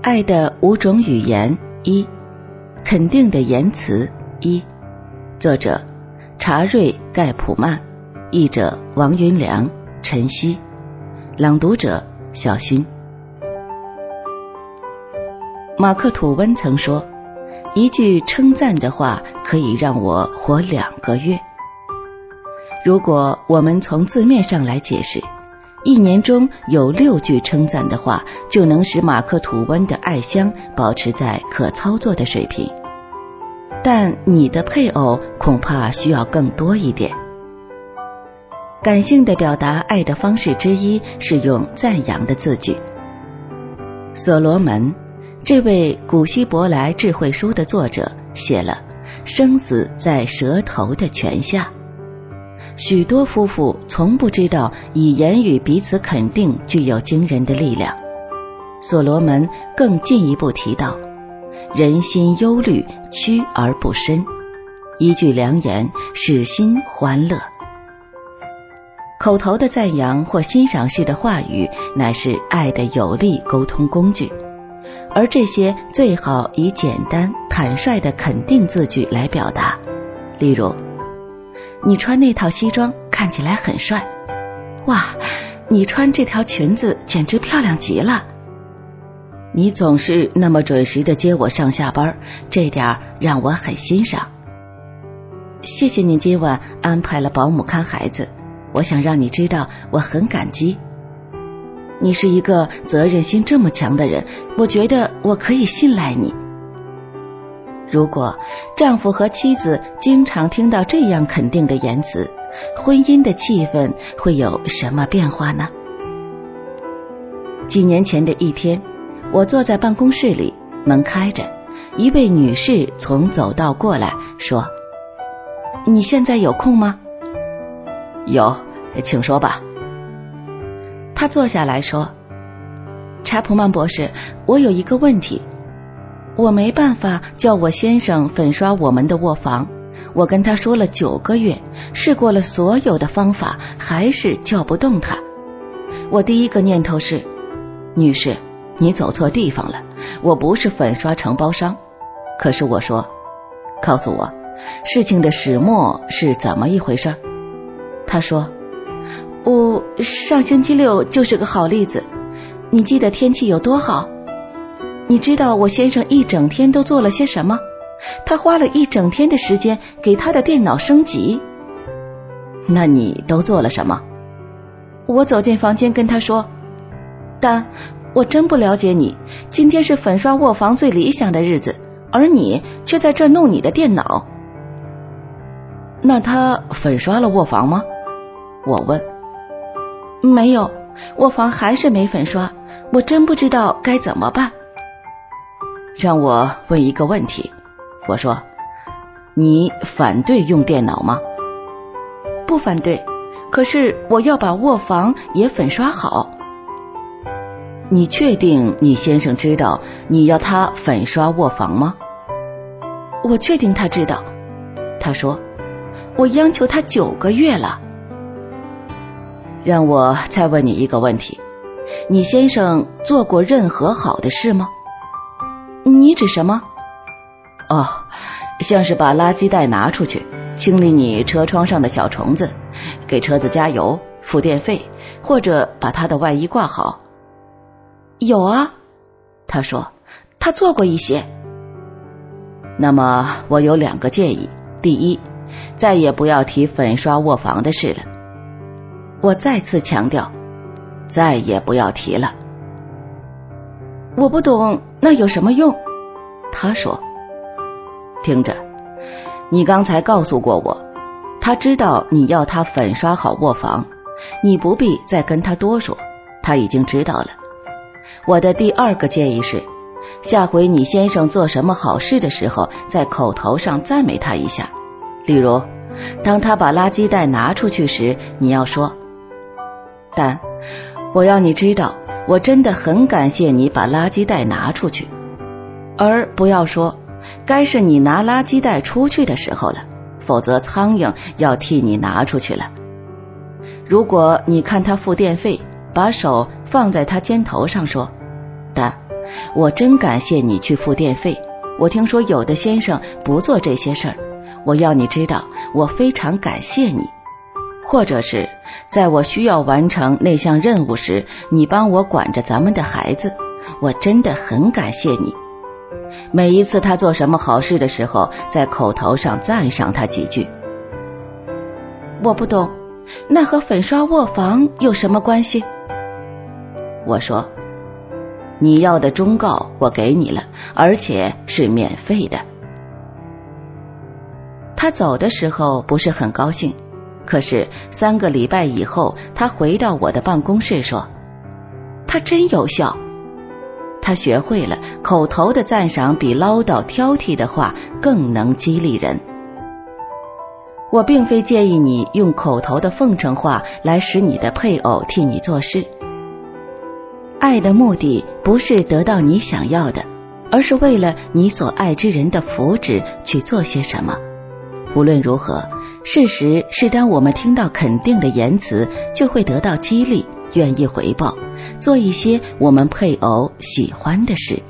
爱的5种语言1，肯定的言辞1，作者查瑞·盖普曼，译者王云良、陈曦，朗读者小新。马克·吐温曾说，一句称赞的话可以让我活2个月。如果我们从字面上来解释，1年中有6句称赞的话，就能使马克·吐温的爱香保持在可操作的水平。但你的配偶恐怕需要更多一点。感性的表达爱的方式之一是用赞扬的字句。所罗门，这位古希伯来智慧书的作者，写了生死在舌头的泉下。许多夫妇从不知道以言语彼此肯定具有惊人的力量。所罗门更进一步提到，人心忧虑，屈而不伸，一句良言使心欢乐。口头的赞扬或欣赏式的话语乃是爱的有力沟通工具，而这些最好以简单坦率的肯定字句来表达。例如，你穿那套西装看起来很帅，哇，你穿这条裙子简直漂亮极了。你总是那么准时地接我上下班，这点让我很欣赏。谢谢你今晚安排了保姆看孩子，我想让你知道我很感激。你是一个责任心这么强的人，我觉得我可以信赖你。如果丈夫和妻子经常听到这样肯定的言辞，婚姻的气氛会有什么变化呢？几年前的一天，我坐在办公室里，门开着，一位女士从走道过来说，你现在有空吗？ 有，请说吧。 她坐下来说，查普曼博士，我有一个问题，我没办法叫我先生粉刷我们的卧房，我跟他说了9个月，试过了所有的方法，还是叫不动他。我第一个念头是，女士，你走错地方了，我不是粉刷承包商。可是我说，告诉我，事情的始末是怎么一回事？她说，上星期6就是个好例子。你记得天气有多好？你知道我先生一整天都做了些什么？他花了一整天的时间给他的电脑升级。 那你都做了什么？ 我走进房间跟他说，但我真不了解你，今天是粉刷卧房最理想的日子，而你却在这儿弄你的电脑。 那他粉刷了卧房吗？我问。 没有，卧房还是没粉刷，我真不知道该怎么办。 让我问一个问题，我说，你反对用电脑吗？ 不反对，可是我要把卧房也粉刷好。 你确定你先生知道你要他粉刷卧房吗？ 我确定他知道。他说，我央求他9个月了。 让我再问你一个问题，你先生做过任何好的事吗？ 你指什么？ 像是把垃圾袋拿出去，清理你车窗上的小虫子，给车子加油，付电费，或者把他的外衣挂好。 有啊，他说，他做过一些。 那么我有2个建议。第一，再也不要提粉刷卧房的事了。我再次强调，再也不要提了。 我不懂，那有什么用？ 他说，听着，你刚才告诉过我，他知道你要他粉刷好卧房，你不必再跟他多说，他已经知道了。我的第2个建议是，下回你先生做什么好事的时候，在口头上赞美他一下。例如，当他把垃圾袋拿出去时，你要说，但我要你知道，我真的很感谢你把垃圾袋拿出去，而不要说，该是你拿垃圾袋出去的时候了，否则苍蝇要替你拿出去了。如果你看他付电费，把手放在他肩头上说，但我真感谢你去付电费，我听说有的先生不做这些事儿，我要你知道我非常感谢你。或者是在我需要完成那项任务时，你帮我管着咱们的孩子，我真的很感谢你。每一次他做什么好事的时候，在口头上赞赏他几句。 我不懂，那和粉刷卧房有什么关系？ 我说，你要的忠告我给你了，而且是免费的。他走的时候不是很高兴，可是3个礼拜以后，他回到我的办公室说， 他真有效。 他学会了口头的赞赏比唠叨挑剔的话更能激励人。我并非建议你用口头的奉承话来使你的配偶替你做事。爱的目的不是得到你想要的，而是为了你所爱之人的福祉去做些什么。无论如何，事实是当我们听到肯定的言辞，就会得到激励，愿意回报，做一些我们配偶喜欢的事。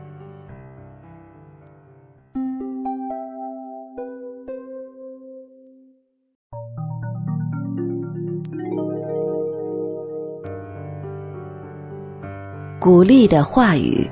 鼓励的话语。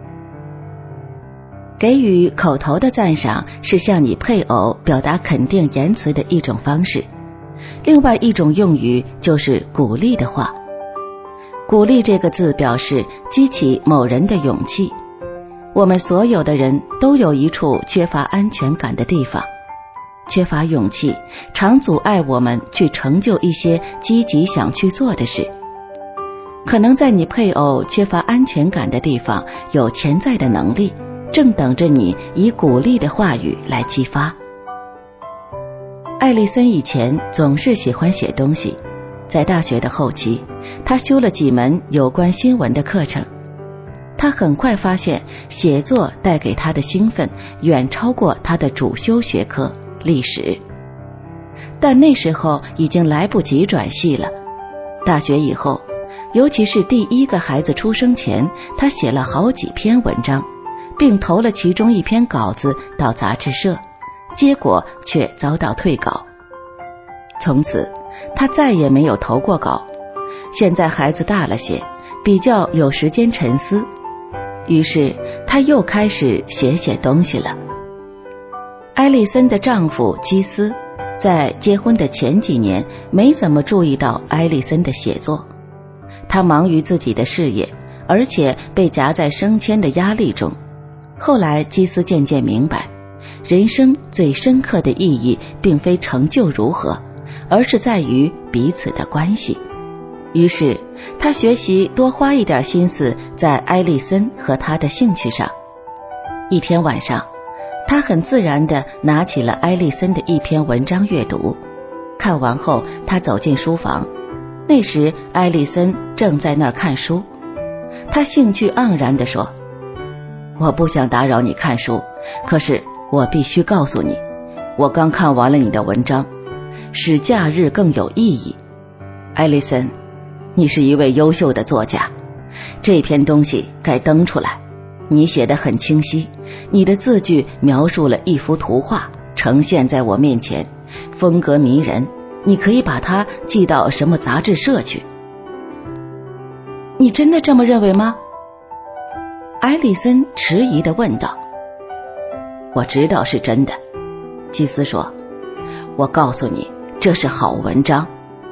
给予口头的赞赏是向你配偶表达肯定言辞的一种方式，另外一种用语就是鼓励的话。鼓励这个字表示激起某人的勇气。我们所有的人都有一处缺乏安全感的地方，缺乏勇气常阻碍我们去成就一些积极想去做的事。可能在你配偶缺乏安全感的地方有潜在的能力，正等着你以鼓励的话语来激发。艾丽森以前总是喜欢写东西，在大学的后期，他修了几门有关新闻的课程。他很快发现写作带给他的兴奋远超过他的主修学科历史，但那时候已经来不及转系了。大学以后，尤其是第1个孩子出生前，他写了好几篇文章，并投了其中1篇稿子到杂志社，结果却遭到退稿。从此他再也没有投过稿。现在孩子大了些，比较有时间沉思，于是他又开始写东西了。艾丽森的丈夫基斯在结婚的前几年没怎么注意到艾丽森的写作，他忙于自己的事业，而且被夹在升迁的压力中。后来基斯渐渐明白，人生最深刻的意义并非成就如何，而是在于彼此的关系。于是他学习多花一点心思在艾丽森和他的兴趣上。一天晚上，他很自然地拿起了艾丽森的1篇文章阅读。看完后，他走进书房，那时艾丽森正在那儿看书。他兴趣盎然地说，我不想打扰你看书，可是我必须告诉你，我刚看完了你的文章，使假日更有意义。艾丽森，你是一位优秀的作家，这篇东西该登出来。你写得很清晰，你的字句描述了一幅图画，呈现在我面前，风格迷人，你可以把它寄到什么杂志社去。 你真的这么认为吗？ 艾丽森迟疑地问道。我知道是真的，基斯说，我告诉你，这是好文章。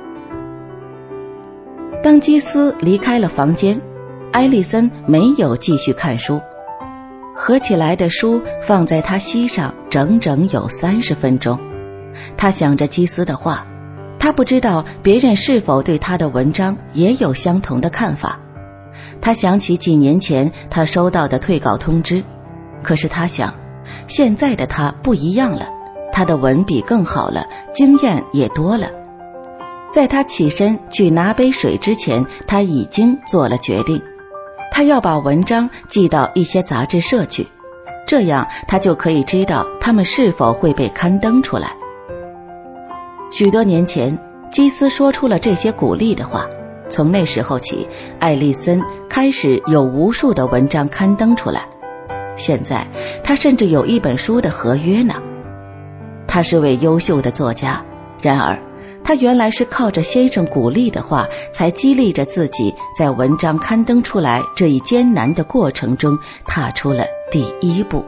当基斯离开了房间，艾丽森没有继续看书，合起来的书放在他膝上整整有30分钟。他想着基斯的话，他不知道别人是否对他的文章也有相同的看法。他想起几年前他收到的退稿通知，可是他想，现在的他不一样了，他的文笔更好了，经验也多了。在他起身去拿杯水之前，他已经做了决定，他要把文章寄到一些杂志社去，这样他就可以知道他们是否会被刊登出来。许多年前，基斯说出了这些鼓励的话， 从那时候起，艾丽森开始有无数的文章刊登出来，现在他甚至有一本书的合约呢。他是位优秀的作家，然而他原来是靠着先生鼓励的话，才激励着自己在文章刊登出来这一艰难的过程中踏出了第一步。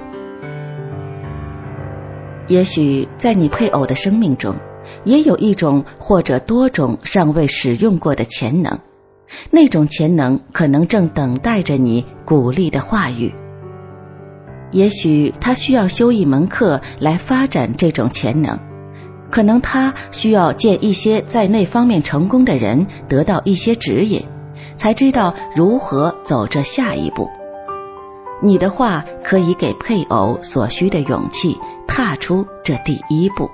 也许在你配偶的生命中，也有一种或者多种尚未使用过的潜能，那种潜能可能正等待着你鼓励的话语。也许他需要修一门课来发展这种潜能，可能他需要见一些在那方面成功的人，得到一些指引，才知道如何走这下一步。你的话可以给配偶所需的勇气，踏出这第一步。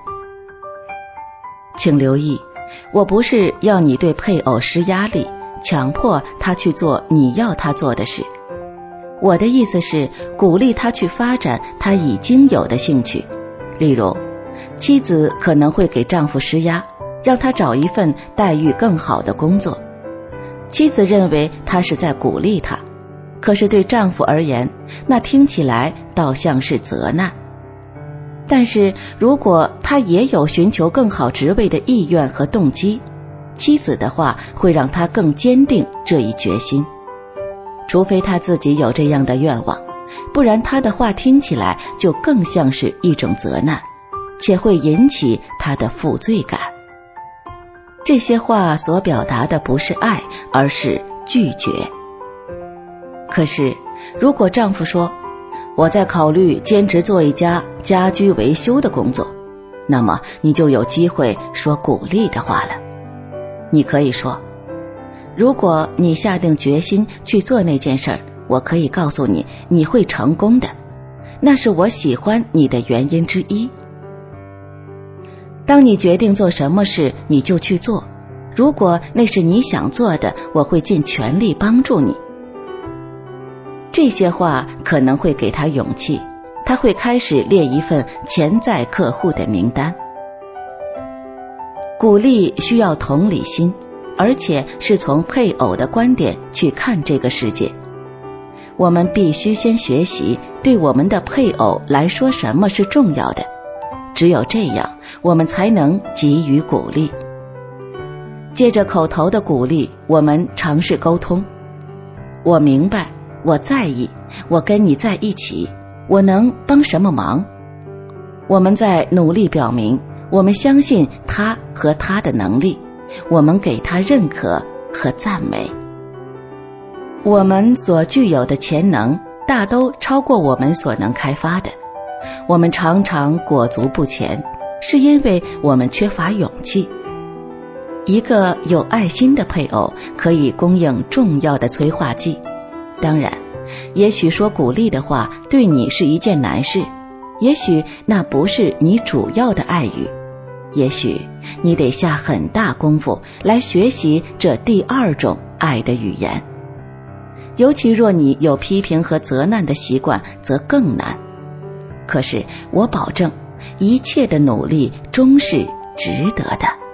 请留意，我不是要你对配偶施压力，强迫他去做你要他做的事。我的意思是鼓励他去发展他已经有的兴趣，例如妻子可能会给丈夫施压，让他找一份待遇更好的工作。妻子认为他是在鼓励他，可是对丈夫而言，那听起来倒像是责难。但是如果他也有寻求更好职位的意愿和动机，妻子的话会让他更坚定这一决心。除非他自己有这样的愿望，不然他的话听起来就更像是一种责难，且会引起他的负罪感。这些话所表达的不是爱，而是拒绝。可是如果丈夫说，我在考虑兼职做一家家居维修的工作，那么你就有机会说鼓励的话了。你可以说，如果你下定决心去做那件事儿，我可以告诉你，你会成功的，那是我喜欢你的原因之一。当你决定做什么事，你就去做，如果那是你想做的，我会尽全力帮助你。这些话可能会给他勇气，他会开始列一份潜在客户的名单。鼓励需要同理心，而且是从配偶的观点去看这个世界。我们必须先学习对我们的配偶来说什么是重要的，只有这样，我们才能给予鼓励。借着口头的鼓励，我们尝试沟通。我明白，我在意，我跟你在一起，我能帮什么忙？我们在努力表明，我们相信他和他的能力，我们给他认可和赞美。我们所具有的潜能大都超过我们所能开发的，我们常常裹足不前，是因为我们缺乏勇气。一个有爱心的配偶可以供应重要的催化剂。当然，也许说鼓励的话对你是一件难事，也许那不是你主要的爱语，也许你得下很大功夫来学习这第二种爱的语言。尤其若你有批评和责难的习惯，则更难。可是我保证，一切的努力终是值得的。